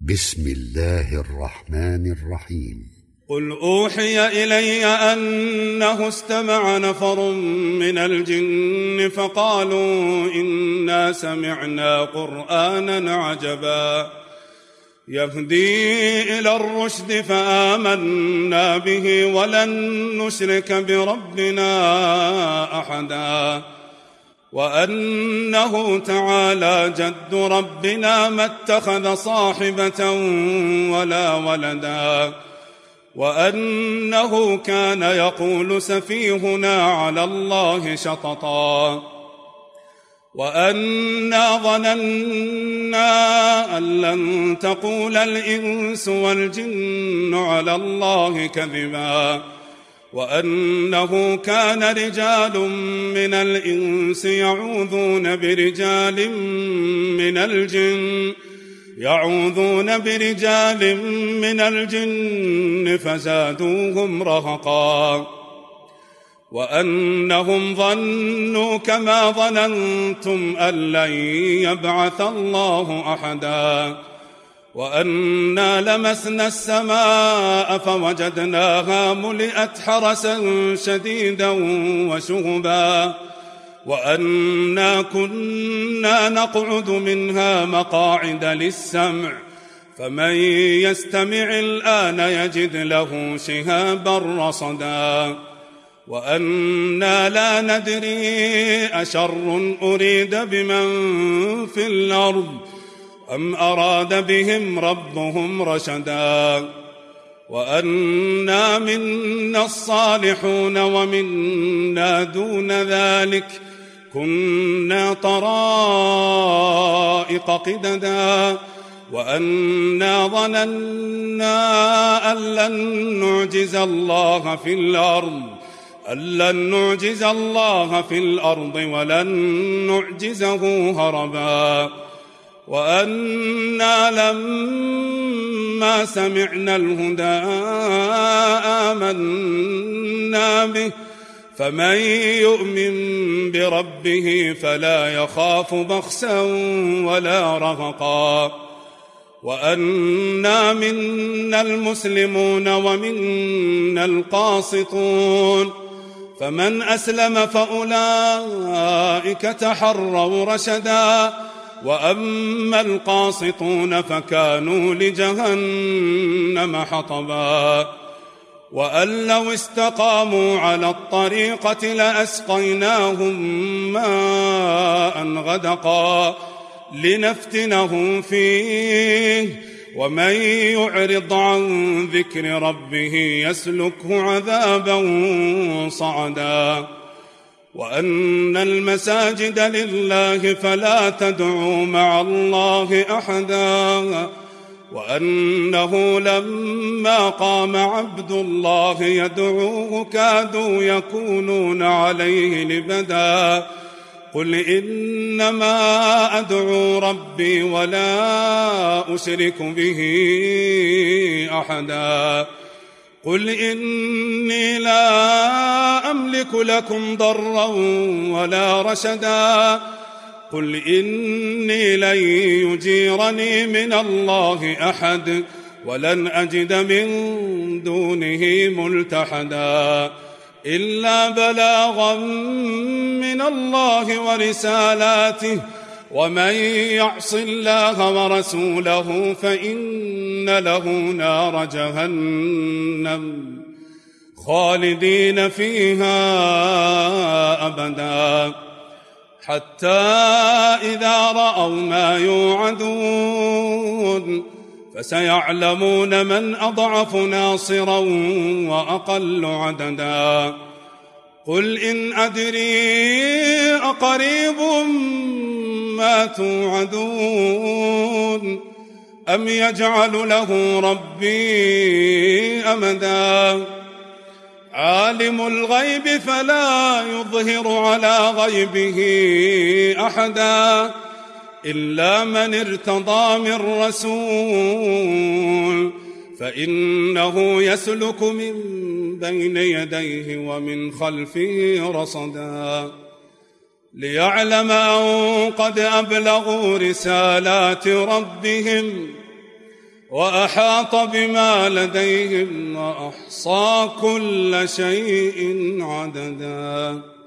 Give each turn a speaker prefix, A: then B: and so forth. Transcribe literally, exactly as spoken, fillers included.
A: بسم الله الرحمن الرحيم.
B: قل أوحي إلي أنه استمع نفر من الجن فقالوا إنا سمعنا قرآنا عجبا يهدي إلى الرشد فآمنا به ولن نشرك بربنا أحدا وأنه تعالى جد ربنا ما اتخذ صاحبة ولا ولدا وأنه كان يقول سفيهنا على الله شططا وأنا ظننا أن لن تقول الإنس والجن على الله كذبا وأنه كان رجال من الإنس يعوذون برجال من الجن يعوذون برجال من الجن فزادوهم رهقا وأنهم ظنوا كما ظننتم أن لن يبعث الله أحدا وأنا لمسنا السماء فوجدناها ملئت حرسا شديدا وشهبا وأنا كنا نقعد منها مقاعد للسمع فمن يستمع الآن يجد له شهابا رصدا وأنا لا ندري أشر أريد بمن في الأرض أم أراد بهم ربهم رشدا وأنا منا الصالحون ومنا دون ذلك كنا طرائق قددا وأنا ظننا أن لن نعجز الله في الأرض أن لن نعجز الله في الأرض ولن نعجزه هربا وأنا لما سمعنا الهدى آمنا به فمن يؤمن بربه فلا يخاف بخسا ولا رهقا وأنا منا المسلمون ومنا القاسطون فمن أسلم فأولئك تحروا رشدا وأما القاسطون فكانوا لجهنم حطبا وأن لو استقاموا على الطريقة لأسقيناهم ماء غدقا لنفتنهم فيه ومن يعرض عن ذكر ربه يسلكه عذابا صعدا وأن المساجد لله فلا تدعوا مع الله أحدا وأنه لما قام عبد الله يدعوه كادوا يكونون عليه لبدا قل إنما أدعو ربي ولا أشرك به أحدا قل إني لا أملك لكم ضرا ولا رشدا قل إني لن يجيرني من الله أحد ولن أجد من دونه ملتحدا إلا بلاغا من الله ورسالاته ومن يعص الله ورسوله فإن له نار جهنم خالدين فيها أبدا حتى إذا رأوا ما يوعدون فسيعلمون من أضعف ناصرا وأقل عددا قل إن أدري أقريب ما توعدون أم يجعل له ربي أمدا عالم الغيب فلا يظهر على غيبه أحدا إلا من ارتضى من رسول فإنه يسلك من بين يديه ومن خلفه رصدا ليعلم أن قد أبلغوا رسالات ربهم وأحاط بما لديهم وأحصى كل شيء عددا